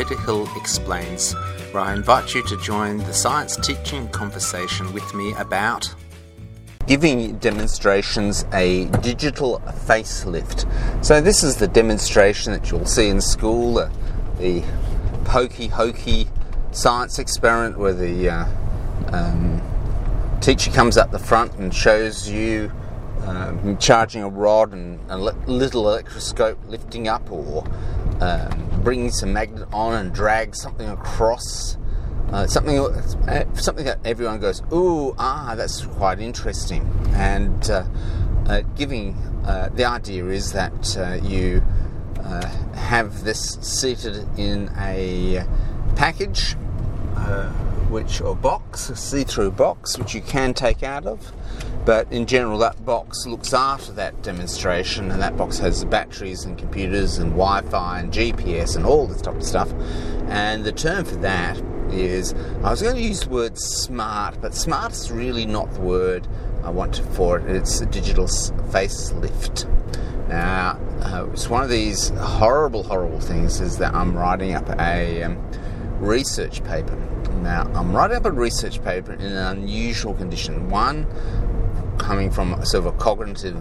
Peter Hill Explains, where I invite you to join the science teaching conversation with me about giving demonstrations a digital facelift. So this is the demonstration that you'll see in school, the hokey science experiment where the teacher comes up the front and shows you charging a rod and a little electroscope lifting up, or bringing some magnet on and drag something across. Something that everyone goes, ooh, that's quite interesting. And giving the idea is that you have this seated in a package, or box, a see-through box, which you can take out of. But in general, that box looks after that demonstration, and that box has batteries and computers and Wi-Fi and GPS and all this type of stuff. And the term for that is, I was going to use the word smart, but smart is really not the word I want for it. It's a digital facelift. Now, it's one of these horrible things is that I'm writing up a research paper. Now, I'm writing up a research paper in an unusual condition. One, coming from sort of a cognitive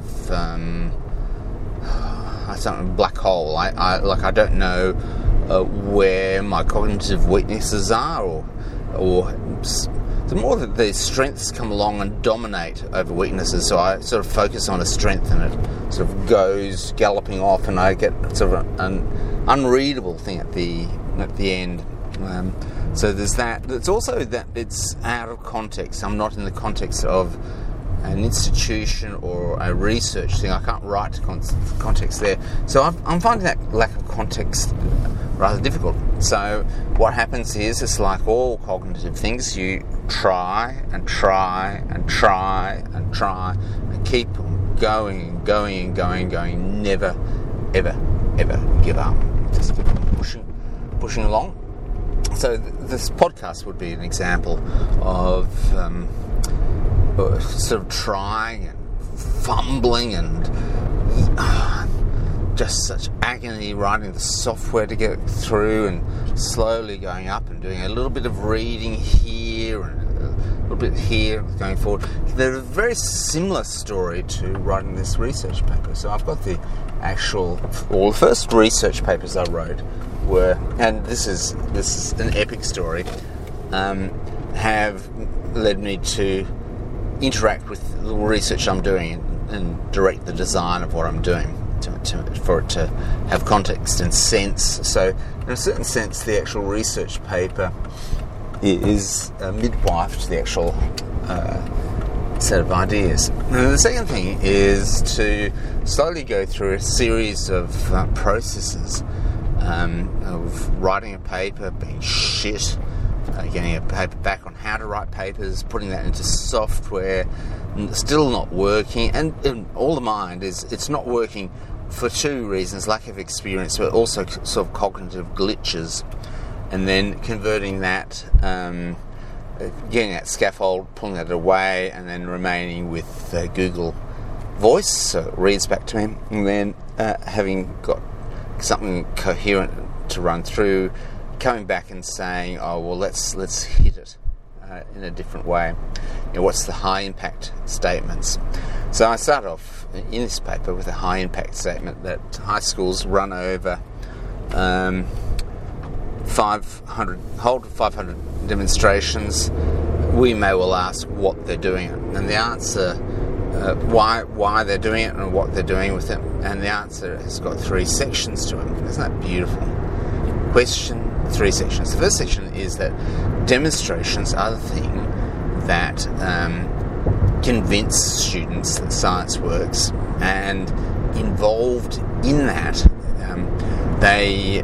black hole. I don't know where my cognitive weaknesses are, or the more that the strengths come along and dominate over weaknesses, so I sort of focus on a strength and it sort of goes galloping off, and I get sort of an unreadable thing at the end. So there's that. There's also that it's out of context. I'm not in the context of an institution or a research thing. I can't write to context there. So I'm finding that lack of context rather difficult. So what happens is, it's like all cognitive things. You try and try and try and try and keep going and going and going and going. Never, ever, ever give up. Just keep pushing along. So this podcast would be an example of sort of trying and fumbling and just such agony writing the software to get it through, and slowly going up and doing a little bit of reading here and a little bit here going forward. There's a very similar story to writing this research paper. So I've got the first research papers I wrote were, and this is an epic story, have led me to interact with the research I'm doing and direct the design of what I'm doing for it to have context and sense. So in a certain sense, the actual research paper is a midwife to the actual set of ideas. And the second thing is to slowly go through a series of processes of writing a paper, being shit, getting a paper back on how to write papers, putting that into software, still not working, and all the mind is it's not working for two reasons: lack of experience, but also sort of cognitive glitches, and then converting that, getting that scaffold, pulling that away, and then remaining with Google Voice, so it reads back to me, and then having got something coherent to run through, coming back and saying, oh well, let's hit it in a different way. What's the high impact statements? So I start off in this paper with a high impact statement that high schools run over 500 demonstrations. We may well ask what they're doing, and the answer, why they're doing it and what they're doing with it, and the answer has got 3 sections to it. Isn't that beautiful? Question, 3 sections. The first section is that demonstrations are the thing that convince students that science works, and involved in that, they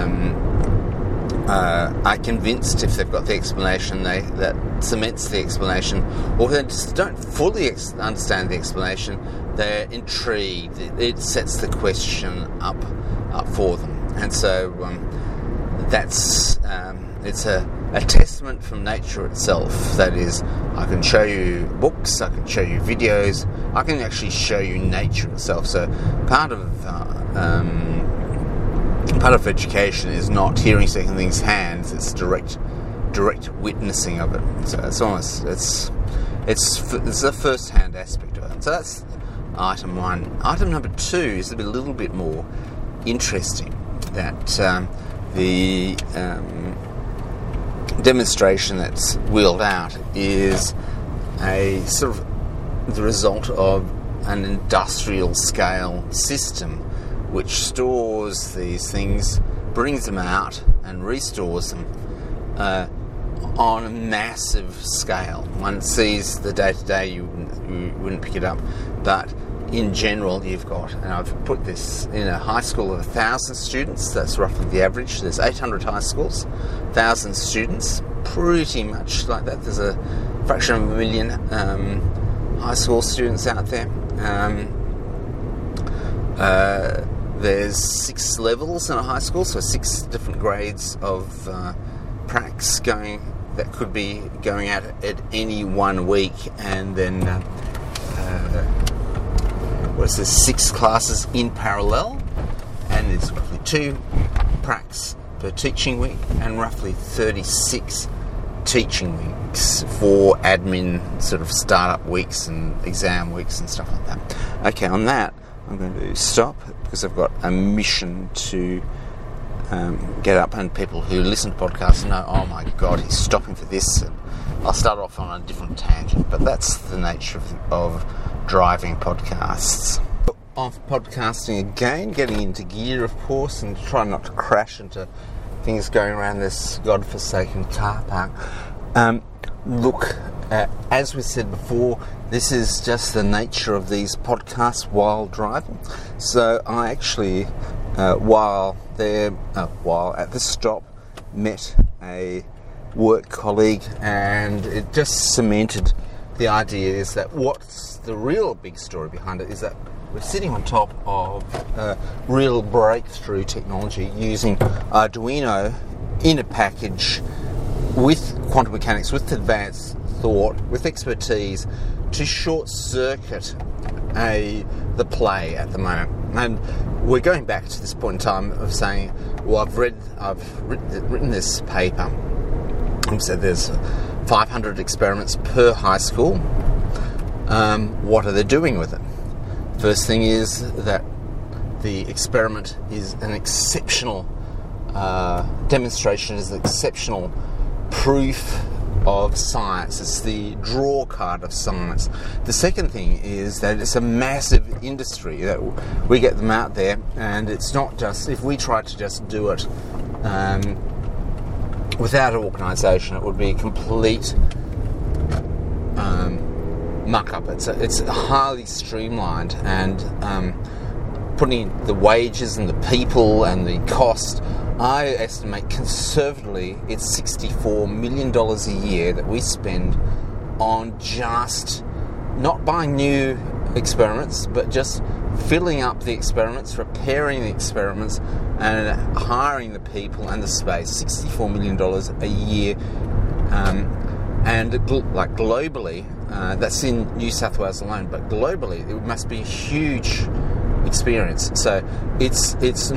are convinced, if they've got the explanation, that cements the explanation, or if they just don't fully understand the explanation, they're intrigued. It sets the question up for them, and so that's it's a testament from nature itself. That is, I can show you books, I can show you videos, I can actually show you nature itself. So part of part of education is not hearing second things hands, it's direct witnessing of it. So it's almost it's a first-hand aspect of it. So that's item one. Item number two is a little bit more interesting. That the demonstration that's wheeled out is a sort of the result of an industrial scale system which stores these things, brings them out and restores them on a massive scale. One sees the day-to-day, you wouldn't pick it up, but in general you've got, and I've put this in a high school of 1,000 students, that's roughly the average. There's 800 high schools, 1,000 students, pretty much like that. There's a fraction of a million high school students out there. There's 6 levels in a high school, so 6 different grades of pracs that could be going out at any one week, and then there's 6 classes in parallel, and there's roughly 2 pracs per teaching week, and roughly 36 teaching weeks for admin sort of startup weeks and exam weeks and stuff like that. Okay, on that I'm going to stop because I've got a mission to get up, and people who listen to podcasts know, oh my god, he's stopping for this, and I'll start off on a different tangent, but that's the nature of driving podcasts. Of podcasting again, getting into gear of course, and trying not to crash into things going around this godforsaken car park. Look, as we said before, this is just the nature of these podcasts while driving. So I actually, while at the stop, met a work colleague, and it just cemented the idea is that what's the real big story behind it is that we're sitting on top of real breakthrough technology using Arduino in a package with quantum mechanics, with advanced thought, with expertise to short-circuit the play at the moment. And we're going back to this point in time of saying, well, I've written this paper. So there's 500 experiments per high school. What are they doing with it? First thing is that the experiment is an exceptional demonstration, is an exceptional proof of science. It's the draw card of science. The second thing is that it's a massive industry, that we get them out there, and it's not just, if we try to just do it without an organisation, it would be a complete muck up. It's highly streamlined, and putting the wages and the people and the cost, I estimate conservatively it's $64 million a year that we spend on just not buying new experiments, but just filling up the experiments, repairing the experiments, and hiring the people and the space. $64 million a year, and like globally, that's in New South Wales alone, but globally it must be a huge experience. So it's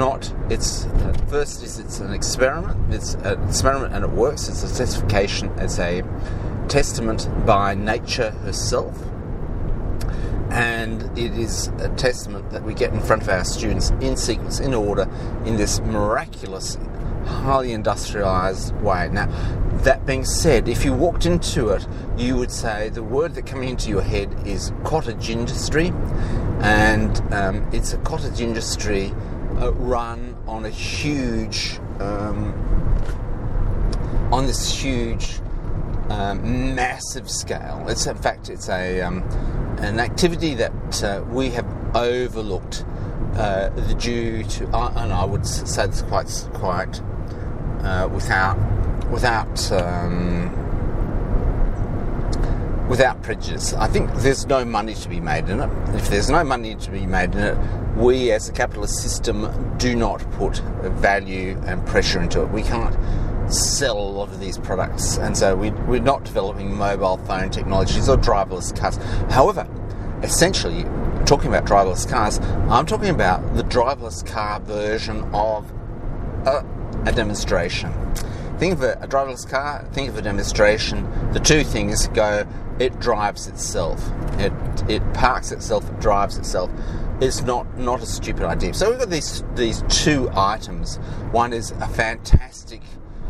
an experiment. It's an experiment and it works. It's a testification. It's a testament by nature herself, and it is a testament that we get in front of our students in sequence, in order, in this miraculous, highly industrialized way. Now, that being said, if you walked into it, you would say the word that coming into your head is cottage industry, and it's a cottage industry run on a huge, massive scale. It's in fact, it's an activity that we have overlooked due to, and I would say this quite without prejudice. I think there's no money to be made in it. If there's no money to be made in it, we as a capitalist system do not put value and pressure into it. We can't sell a lot of these products, and so we're not developing mobile phone technologies or driverless cars. However, essentially, talking about driverless cars, I'm talking about the driverless car version of a demonstration. Think of a driverless car, think of a demonstration. The two things go, it drives itself. It parks itself, it drives itself. It's not a stupid idea. So we've got these two items. One is a fantastic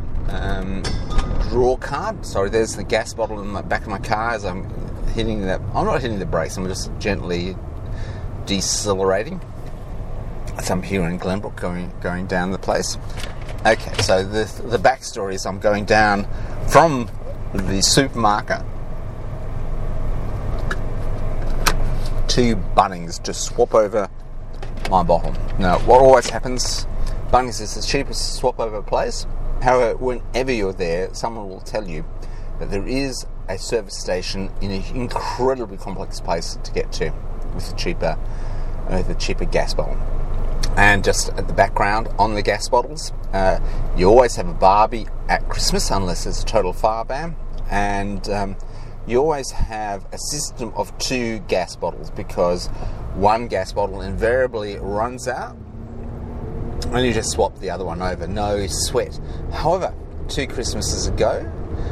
draw card. Sorry, there's the gas bottle in the back of my car as I'm hitting that. I'm not hitting the brakes, I'm just gently decelerating. So I'm here in Glenbrook going down the place. Okay, so the backstory is I'm going down from the supermarket to Bunnings to swap over my bottle. Now, what always happens, Bunnings is the cheapest swap over place. However, whenever you're there, someone will tell you that there is a service station in an incredibly complex place to get to with the cheaper gas bottle. And just at the background on the gas bottles, you always have a Barbie at Christmas unless it's a total fire ban, and you always have a system of two gas bottles because one gas bottle invariably runs out and you just swap the other one over, no sweat. However, 2 Christmases ago,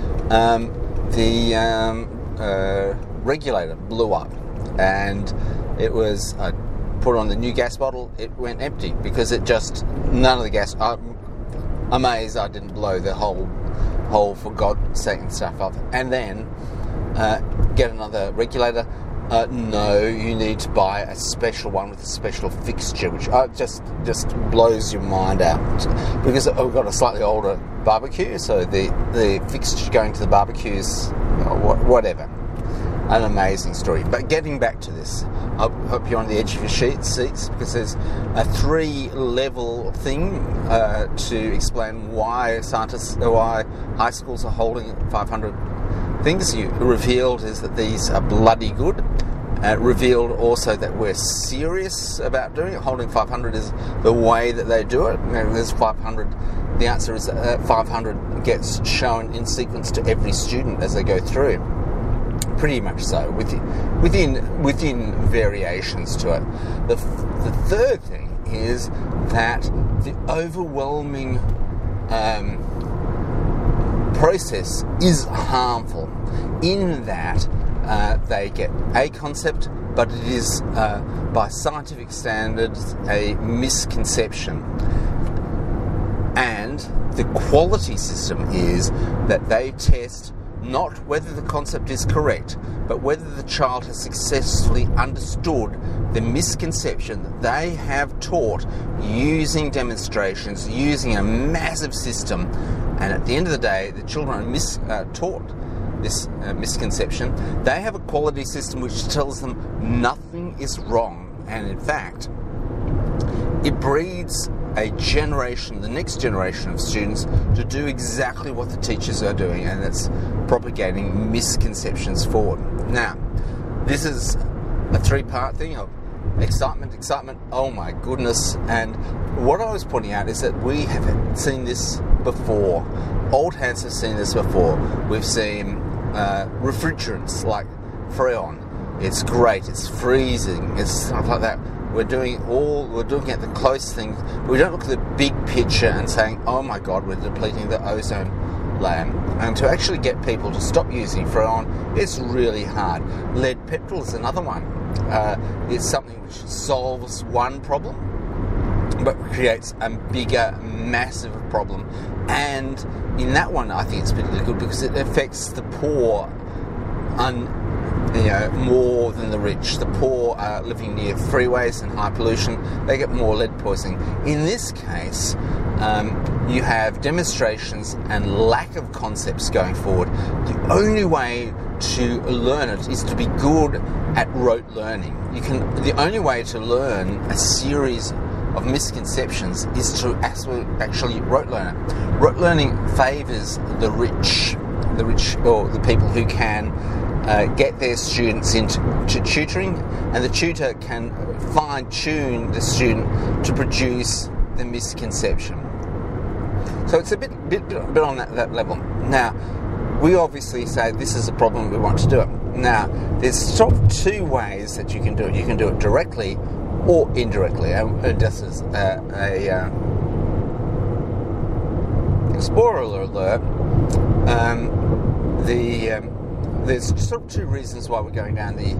the regulator blew up, and it was put on the new gas bottle, it went empty because none of the gas. I'm amazed I didn't blow the whole for God's sake and stuff up, and then get another regulator. No, you need to buy a special one with a special fixture, which just blows your mind out. Because I've got a slightly older barbecue, so the fixture going to the barbecue is whatever. An amazing story. But getting back to this, I hope you're on the edge of your seats, because there's a 3-level thing to explain why high schools are holding 500 things. You revealed is that these are bloody good. Revealed also that we're serious about doing it. Holding 500 is the way that they do it. There's 500. The answer is that 500 gets shown in sequence to every student as they go through. Pretty much so, within variations to it. The third thing is that the overwhelming process is harmful in that they get a concept, but it is, by scientific standards, a misconception. And the quality system is that they test not whether the concept is correct, but whether the child has successfully understood the misconception that they have taught using demonstrations, using a massive system. And at the end of the day, the children are taught this misconception. They have a quality system which tells them nothing is wrong, and in fact, it breeds a generation, the next generation of students, to do exactly what the teachers are doing, and that's propagating misconceptions forward. Now, this is a 3-part thing of excitement, oh my goodness. And what I was pointing out is that we have seen this before. Old hands have seen this before. We've seen refrigerants like Freon. It's great, it's freezing, it's stuff like that. We're looking at the close things. We don't look at the big picture and saying, oh my God, we're depleting the ozone layer. And to actually get people to stop using Freon, it's really hard. Lead petrol is another one. It's something which solves one problem, but creates a bigger, massive problem. And in that one, I think it's particularly good because it affects the poor more than the rich. The poor are living near freeways and high pollution. They get more lead poisoning. In this case, you have demonstrations and lack of concepts going forward. The only way to learn it is to be good at rote learning. The only way to learn a series of misconceptions is to actually rote learn it. Rote learning favours the rich or the people who can get their students into tutoring, and the tutor can fine-tune the student to produce the misconception. So it's a bit on that level. Now, we obviously say this is a problem, we want to do it. Now, there's sort of 2 ways that you can do it. You can do it directly or indirectly. Just as spoiler alert, there's sort of two reasons why we're going down the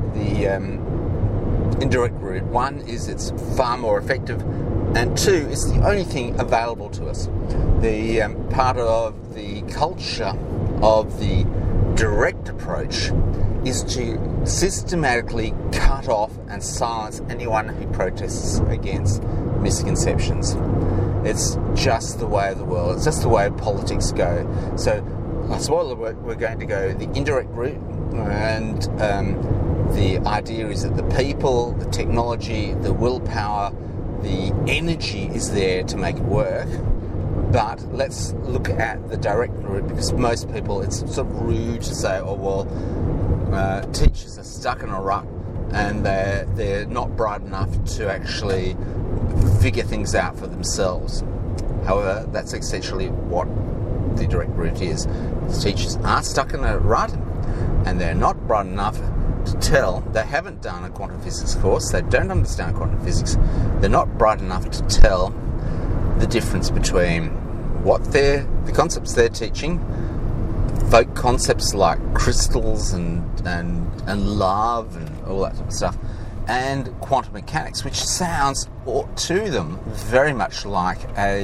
indirect route. One is it's far more effective, and two, it's the only thing available to us. The part of the culture of the direct approach is to systematically cut off and silence anyone who protests against misconceptions. It's just the way of the world. It's just the way politics go. So, spoiler alert, we're going to go the indirect route, and the idea is that the people, the technology, the willpower, the energy is there to make it work. But let's look at the direct route, because most people, it's sort of rude to say, oh, well, teachers are stuck in a rut and they're not bright enough to actually figure things out for themselves. However, that's essentially what the direct route is. The teachers are stuck in a rut and they're not bright enough to tell. They haven't done a quantum physics course. They don't understand quantum physics. They're not bright enough to tell the difference between what the concepts they're teaching, folk concepts like crystals and love and all that sort of stuff, and quantum mechanics, which sounds to them very much like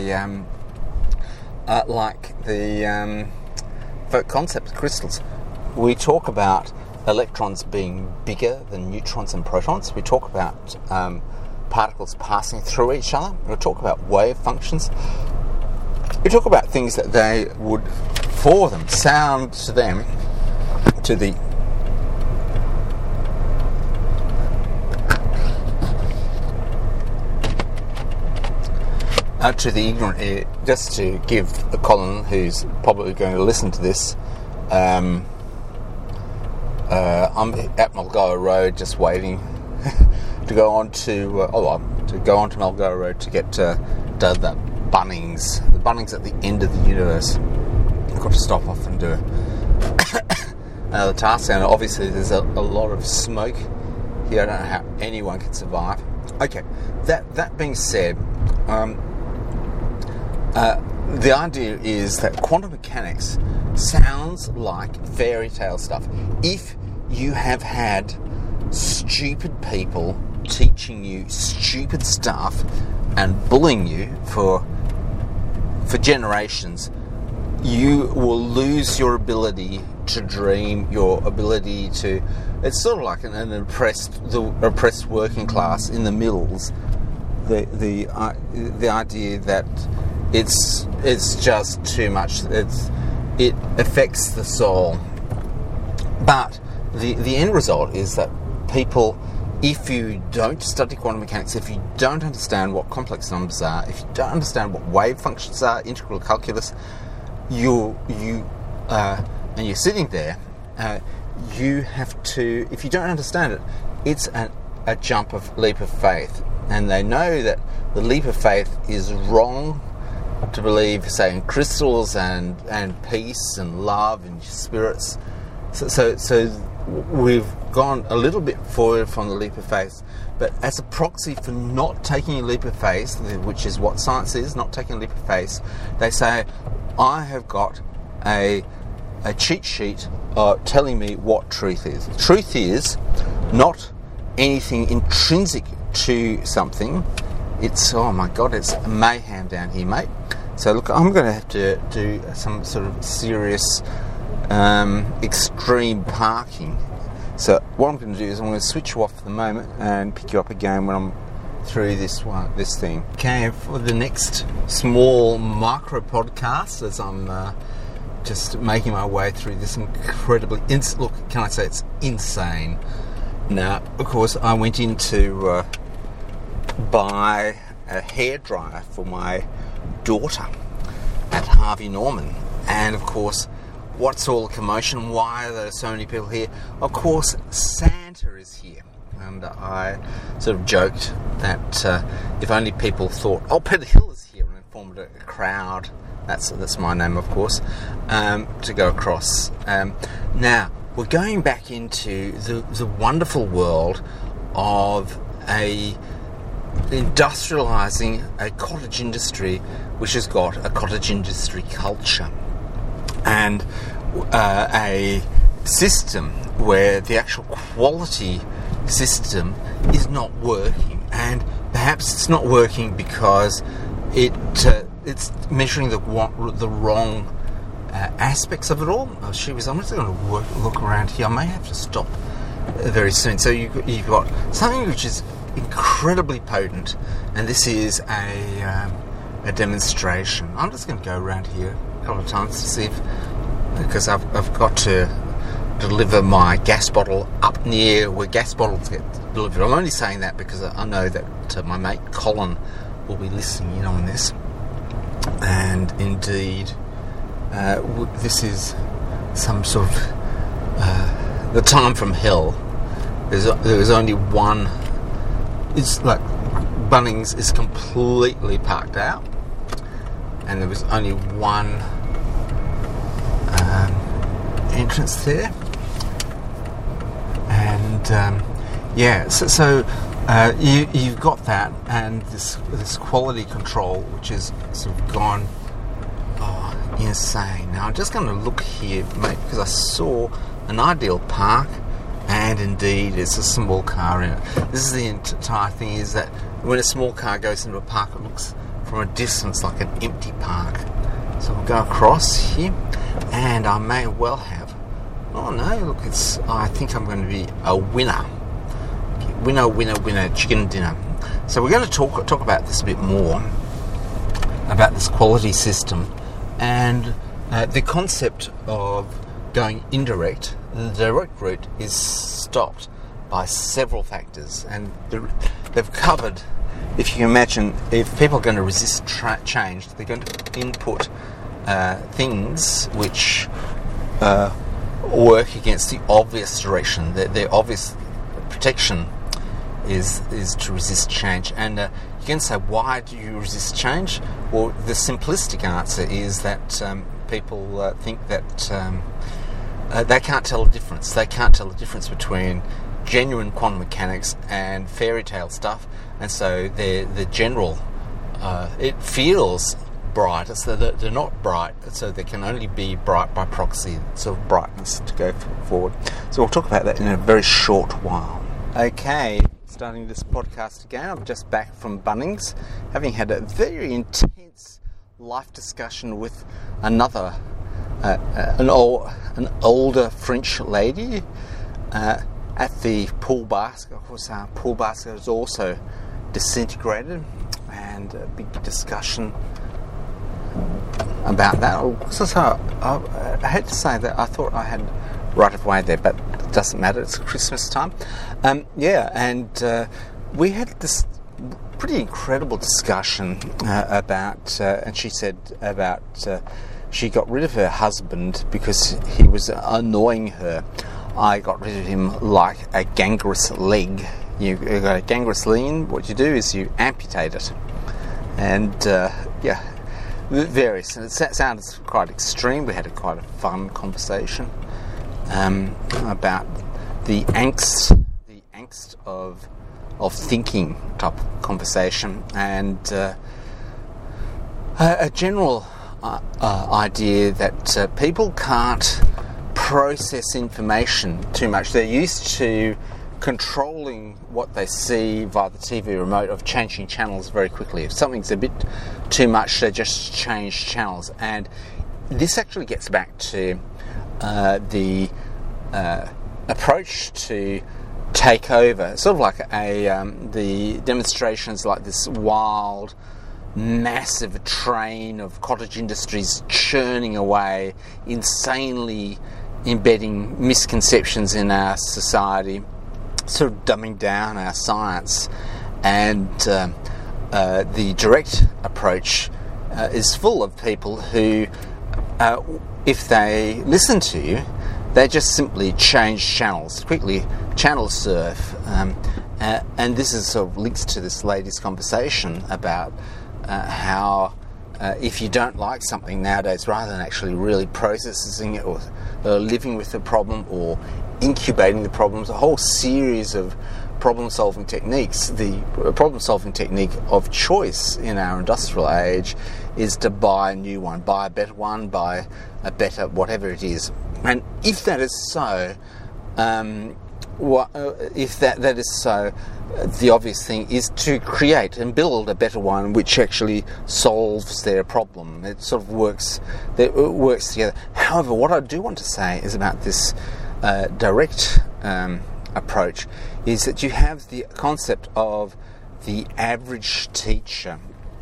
the folk concept crystals. We talk about electrons being bigger than neutrons and protons. We talk about particles passing through each other. We talk about wave functions. We talk about things that they would, for them, sound to them, to the ignorant ear. Just to give Colin, who's probably going to listen to this, I'm at Mulgoa Road, just waiting to go on to Mulgoa Road to get to the Bunnings. The Bunnings at the end of the universe. I've got to stop off and do another task, and obviously there's a lot of smoke here. I don't know how anyone can survive. Okay, that being said, the idea is that quantum mechanics sounds like fairy tale stuff. If you have had stupid people teaching you stupid stuff and bullying you for generations, you will lose your ability to dream, your ability to... It's sort of like the oppressed working class in the mills. The idea that it's just too much. It affects the soul. But the end result is that people, if you don't study quantum mechanics, if you don't understand what complex numbers are, if you don't understand what wave functions are, integral calculus, and you're sitting there, you have to, if you don't understand it, it's a leap of faith. And they know that the leap of faith is wrong to believe, say, in crystals and peace and love and spirits. So we've gone a little bit forward from the leap of faith, but as a proxy for not taking a leap of faith, which is what science is, not taking a leap of faith, they say, I have got a cheat sheet telling me what truth is. Truth is not anything intrinsic to something. It's, oh my God, it's mayhem down here, mate. So look, I'm going to have to do some sort of serious extreme parking. So what I'm going to do is I'm going to switch you off for the moment and pick you up again when I'm through this thing. Okay, for the next small micro podcast, as I'm just making my way through this incredibly... look, can I say it's insane? Now, of course, I went in to buy a hairdryer for my daughter at Harvey Norman. And, of course, what's all the commotion? Why are there so many people here? Of course, Santa is here. And I sort of joked that if only people thought, oh, Peter Hill is here, and it formed a crowd. That's my name, of course, to go across. Now, we're going back into the wonderful world of a industrialising a cottage industry which has got a cottage industry culture, and a system where the actual quality system is not working. And perhaps it's not working because it's measuring the wrong aspects of it all. I'm just going to look around here. I may have to stop very soon. So you've got something which is incredibly potent, and this is a demonstration. I'm just going to go around here a couple of times to see if, because I've got to deliver my gas bottle up near where gas bottles get delivered. I'm only saying that because I know that my mate Colin will be listening in on this, and indeed this is some sort of the time from hell. There was only one. It's like Bunnings is completely parked out, and there was only one entrance there, and so you've got that, and this quality control which is sort of gone insane. Now I'm just going to look here, mate, because I saw an ideal park. And indeed, it's a small car in it. This is the entire thing, is that when a small car goes into a park, it looks from a distance like an empty park. So we'll go across here, and I may well have... Oh no, look, I think I'm going to be a winner. Winner, chicken dinner. So we're going to talk about this a bit more, about this quality system, and the concept of going indirect. The direct route is stopped by several factors, and they've covered, if you can imagine, if people are going to resist change, they're going to input things which work against the obvious direction. The obvious protection is to resist change. And you can say, why do you resist change? Well, the simplistic answer is that people think that they can't tell the difference. They can't tell the difference between genuine quantum mechanics and fairy tale stuff, and so the general it feels bright, so they're not bright, so they can only be bright by proxy, sort of brightness to go forward. So we'll talk about that in a very short while. Okay, starting this podcast again. I'm just back from Bunnings, having had a very intense life discussion with another an older French lady at the pool basket. Of course, our pool basket is also disintegrated, and a big discussion about that. So I had to say that I thought I had right of way there, but it doesn't matter. It's Christmas time. And we had this pretty incredible discussion about, and she said about. She got rid of her husband because he was annoying her. I got rid of him like a gangrenous leg. You got a gangrenous leg, what you do is you amputate it. And, various. And it sounds quite extreme. We had quite a fun conversation about the angst of thinking type of conversation, and a general idea that people can't process information too much. They're used to controlling what they see via the TV remote, of changing channels very quickly. If something's a bit too much, they just change channels. And this actually gets back to the approach to take over, sort of like the demonstrations, like this wild, massive train of cottage industries churning away, insanely embedding misconceptions in our society, sort of dumbing down our science. And the direct approach is full of people who, if they listen to you, they just simply change channels, quickly channel surf. And this is sort of links to this lady's conversation about how if you don't like something nowadays, rather than actually really processing it or living with the problem or incubating the problems, a whole series of problem-solving techniques, the problem-solving technique of choice in our industrial age is to buy a new one, buy a better one, buy a better whatever it is. And if that is so, the obvious thing is to create and build a better one which actually solves their problem. It sort of works together. However, what I do want to say is about this direct approach is that you have the concept of the average teacher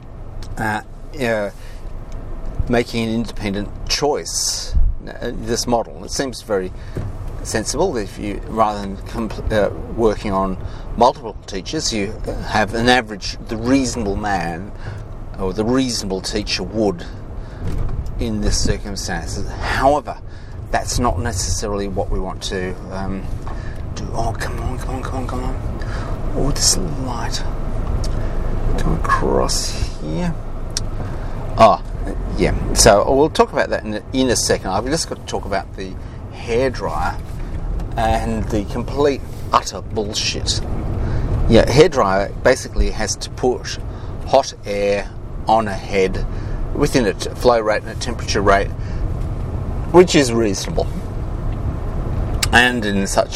making an independent choice. This model, it seems very sensible. If you, rather than working on multiple teachers, you have an average, the reasonable man or the reasonable teacher would in this circumstances. However, that's not necessarily what we want to do. Oh, come on. Oh, this light. Come across here. Oh, yeah. So we'll talk about that in a second. I've just got to talk about the hairdryer and the complete utter bullshit. Yeah, hairdryer basically has to push hot air on a head within a flow rate and a temperature rate which is reasonable, and in such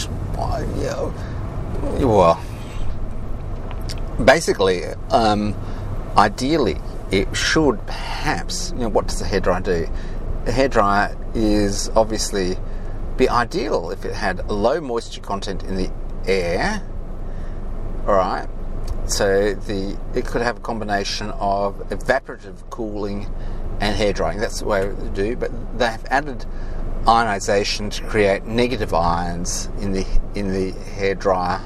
well, basically, ideally, it should perhaps, what does a hairdryer do? A hairdryer is obviously be ideal if it had a low moisture content in the air. Alright, so it could have a combination of evaporative cooling and hair drying. That's the way they do, but they have added ionization to create negative ions in the hair dryer,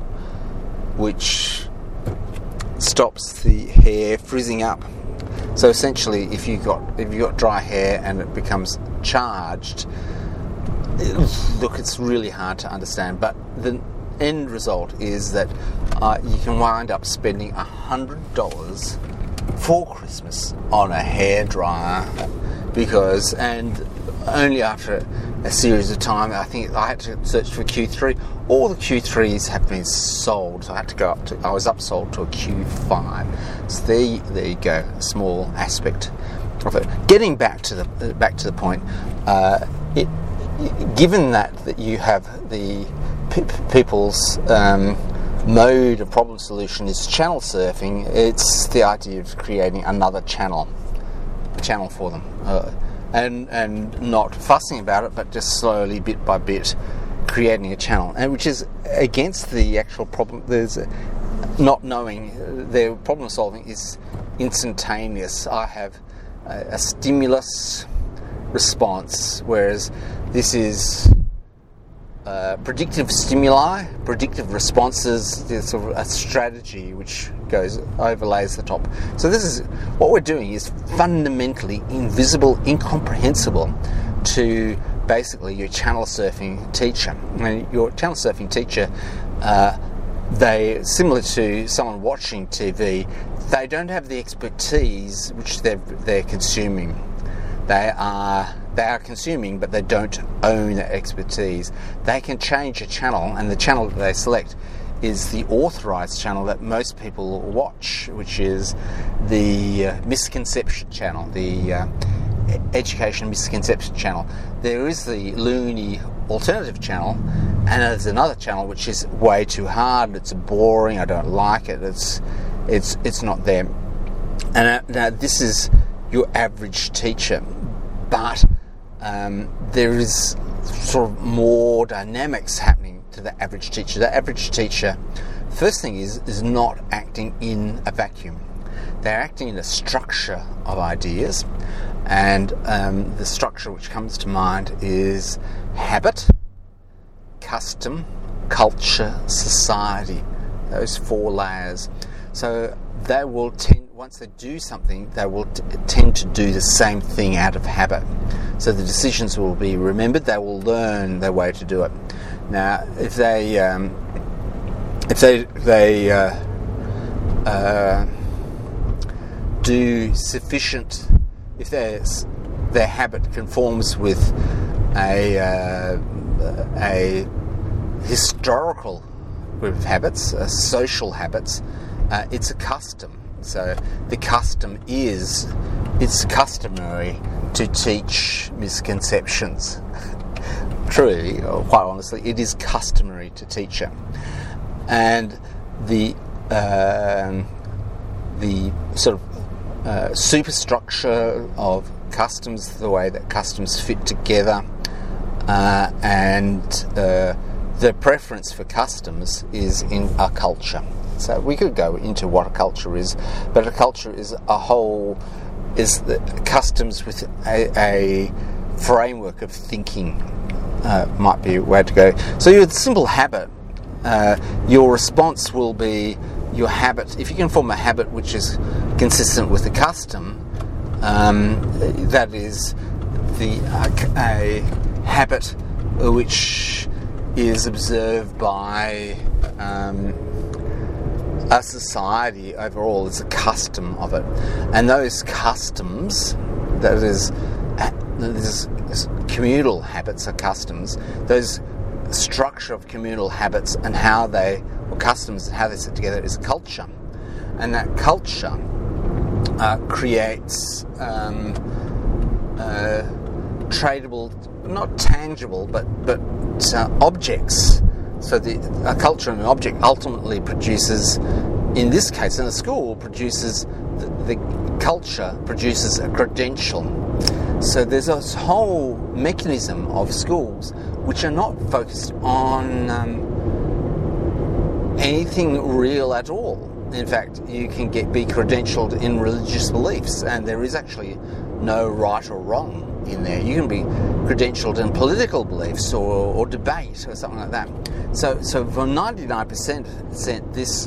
which stops the hair frizzing up. So essentially, if you've got dry hair and it becomes charged, look, it's really hard to understand, but the end result is that you can wind up spending $100 for Christmas on a hairdryer, and only after a series of time, I think I had to search for Q3. All the Q3s have been sold, so I had to go I was upsold to a Q5. So there you go, a small aspect of it. Getting back to the point, given that you have the people's mode of problem solution is channel surfing, it's the idea of creating another channel for them, and not fussing about it, but just slowly, bit by bit, creating a channel, and which is against the actual problem. There's not knowing their problem solving is instantaneous. I have a stimulus response, whereas this is predictive stimuli, predictive responses. There's sort of a strategy which overlays the top. So this is what we're doing is fundamentally invisible, incomprehensible to basically your channel surfing teacher. And your channel surfing teacher, they, similar to someone watching TV, they don't have the expertise which they're consuming. They are consuming, but they don't own that expertise. They can change a channel, and the channel that they select is the authorized channel that most people watch, which is the misconception channel, the education misconception channel. There is the loony alternative channel, and there's another channel which is way too hard. It's boring. I don't like it. It's not there. And now this is your average teacher, but there is sort of more dynamics happening to the average teacher. The average teacher, first thing is not acting in a vacuum. They're acting in a structure of ideas, and the structure which comes to mind is habit, custom, culture, society. Those four layers. So they will tend, once they do something, they will tend to do the same thing out of habit. So the decisions will be remembered. They will learn their way to do it. Now, if they do sufficient, if their habit conforms with a historical group of habits, social habits, it's a custom. So the custom is, it's customary to teach misconceptions. Truly, or quite honestly, it is customary to teach it. And the sort of superstructure of customs, the way that customs fit together, and the preference for customs is in a culture. So we could go into what a culture is, but a culture is a whole, is the customs with a framework of thinking, might be a way to go. So your simple habit, your response will be your habit. If you can form a habit which is consistent with the custom, that is a habit which is observed by a society overall, is a custom of it. And those customs, that is communal habits are customs, those structure of communal habits and how they, or customs and how they sit together, is culture. And that culture creates tradable, not tangible, but objects. So a culture and an object ultimately produces, in this case, in a school, produces the culture produces a credential. So there's this whole mechanism of schools which are not focused on anything real at all. In fact, you can be credentialed in religious beliefs, and there is actually no right or wrong in there. You can be credentialed in political beliefs or debate or something like that. So for 99%, this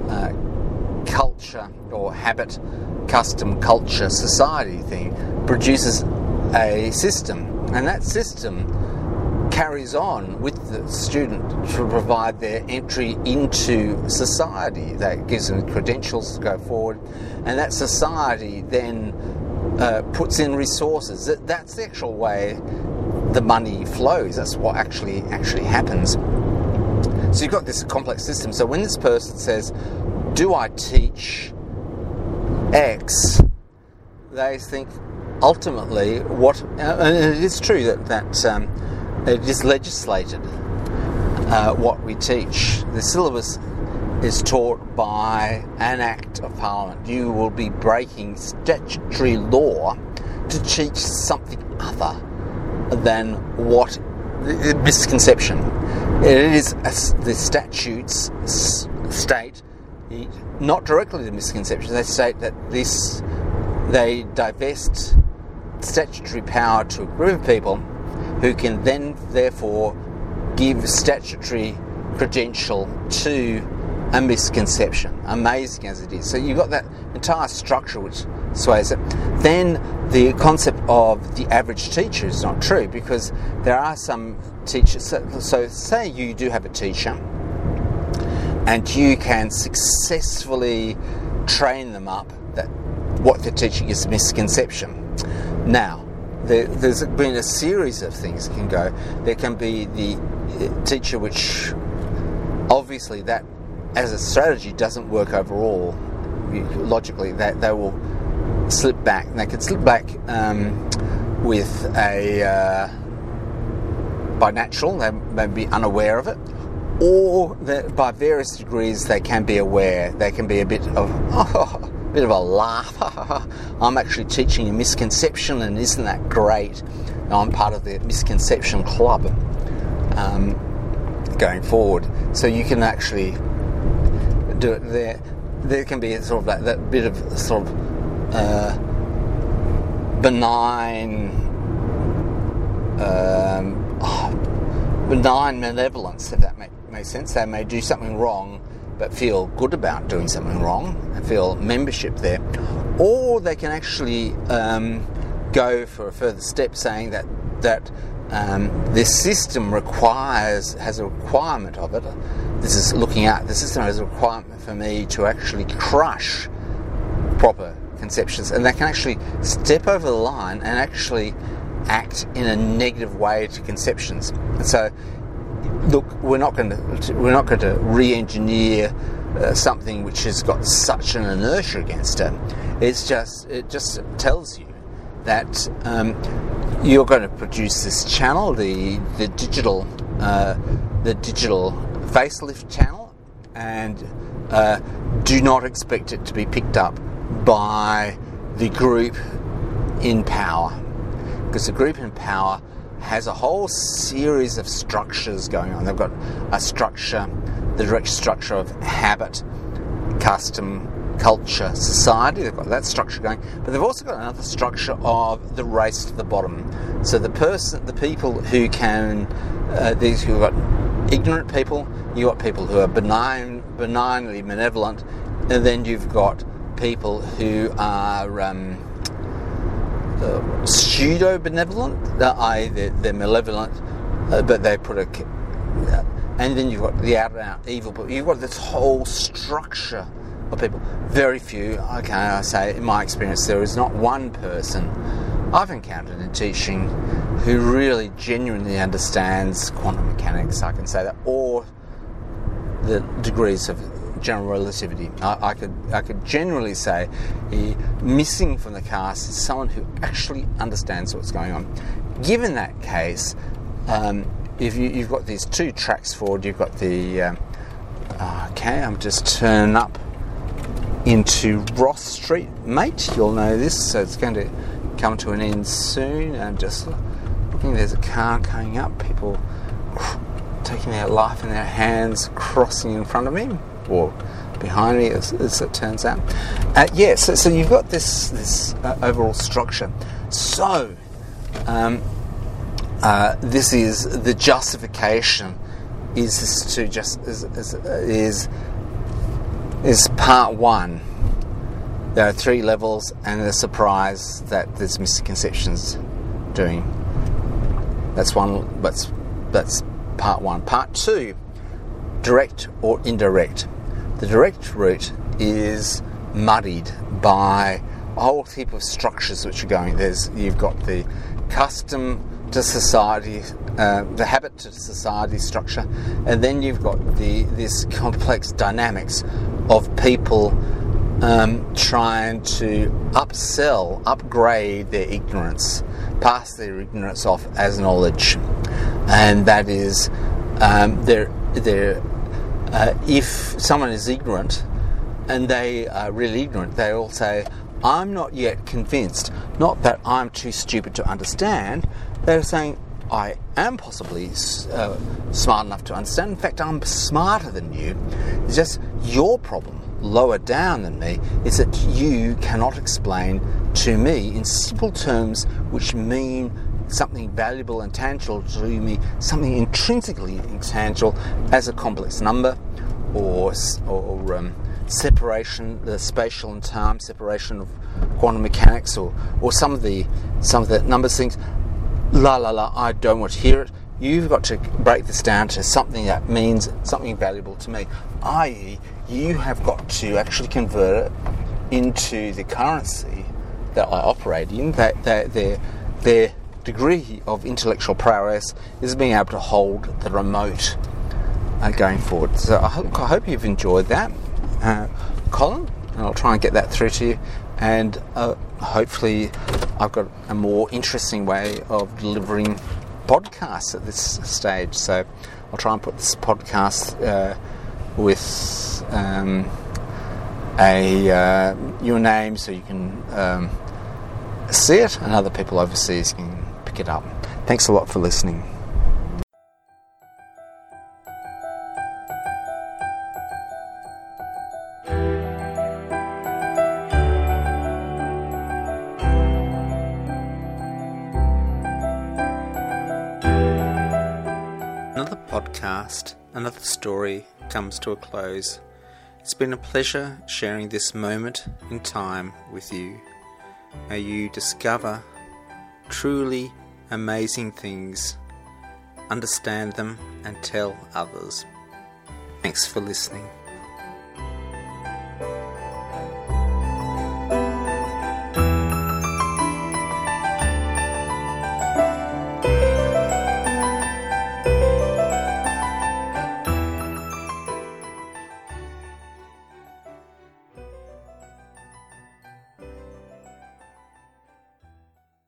culture or habit, custom, culture, society thing produces a system, and that system carries on with the student to provide their entry into society. That gives them credentials to go forward, and that society then puts in resources. That's the actual way the money flows. That's what actually happens. So you've got this complex system. So when this person says, do I teach X, they think ultimately what, and it is true that it is legislated what we teach. The syllabus is taught by an act of Parliament. You will be breaking statutory law to teach something other than what the misconception. It is the statutes state, not directly the misconception, they state that they divest statutory power to a group of people who can then therefore give statutory credential to a misconception, amazing as it is. So you've got that entire structure which sways it. Then the concept of the average teacher is not true, because there are some teachers, so say you do have a teacher and you can successfully train them up that what they're teaching is a misconception. Now, there's been a series of things that can go. There can be the teacher which obviously that as a strategy doesn't work overall. Logically, they will slip back. And they can slip back with a by natural, they may be unaware of it, or by various degrees they can be aware. They can be a bit of a laugh. I'm actually teaching a misconception, and isn't that great? I'm part of the misconception club going forward. So you can actually do it there. There can be sort of that bit of sort of benign malevolence, if that makes sense. They may do something wrong but feel good about doing something wrong and feel membership there. Or they can actually go for a further step, saying that this system has a requirement of it. This is looking at the system has a requirement for me to actually crush proper conceptions, and they can actually step over the line and actually act in a negative way to conceptions. And so look, we're not going to re-engineer something which has got such an inertia against it. It just tells you that you're going to produce this channel, the digital facelift channel, and do not expect it to be picked up by the group in power, because the group in power has a whole series of structures going on. They've got a structure, the direct structure of habit, custom, culture, society. They've got that structure going, but they've also got another structure of the race to the bottom. So the people who can, you've got ignorant people, you've got people who are benignly benevolent, and then you've got people who are pseudo-benevolent, i.e. they're malevolent, but they put and then you've got the out-and-out evil, but you've got this whole structure of people. Very few, okay, I say, in my experience, there is not one person I've encountered in teaching who really genuinely understands quantum mechanics, I can say that, or the degrees of general relativity. I could generally say missing from the cast is someone who actually understands what's going on. Given that case, if you've got these two tracks forward, you've got the I'm just turning up into Ross Street, mate. You'll know this, so it's going to come to an end soon. And just looking, there's a car coming up, people taking their life in their hands, crossing in front of me or behind me, as it turns out. So you've got this overall structure. So this is the justification. Is part one. There are 3 levels, and the surprise that there's misconceptions doing. That's part one. Part two, direct or indirect. The direct route is muddied by a whole heap of structures which are going. You've got the custom to society, the habit to society structure, and then you've got this complex dynamics of people trying to upgrade their ignorance, pass their ignorance off as knowledge, and that is if someone is ignorant and they are really ignorant, they all say, "I'm not yet convinced." Not that I'm too stupid to understand. They're saying, I am possibly smart enough to understand. In fact, I'm smarter than you. It's just your problem, lower down than me, is that you cannot explain to me in simple terms which mean something valuable and tangible to me, something intrinsically intangible as a complex number or separation, the spatial and time separation of quantum mechanics, or some of the numbers things. I don't want to hear it. You've got to break this down to something that means something valuable to me, i.e. you have got to actually convert it into the currency that I operate in, that their degree of intellectual prowess is being able to hold the remote going forward. So I hope you've enjoyed that, Colin, and I'll try and get that through to you, and hopefully I've got a more interesting way of delivering podcasts at this stage. So I'll try and put this podcast with your name so you can see it, and other people overseas can pick it up. Thanks a lot for listening. Another podcast, another story comes to a close. It's been a pleasure sharing this moment in time with you. May you discover truly amazing things, understand them, and tell others. Thanks for listening.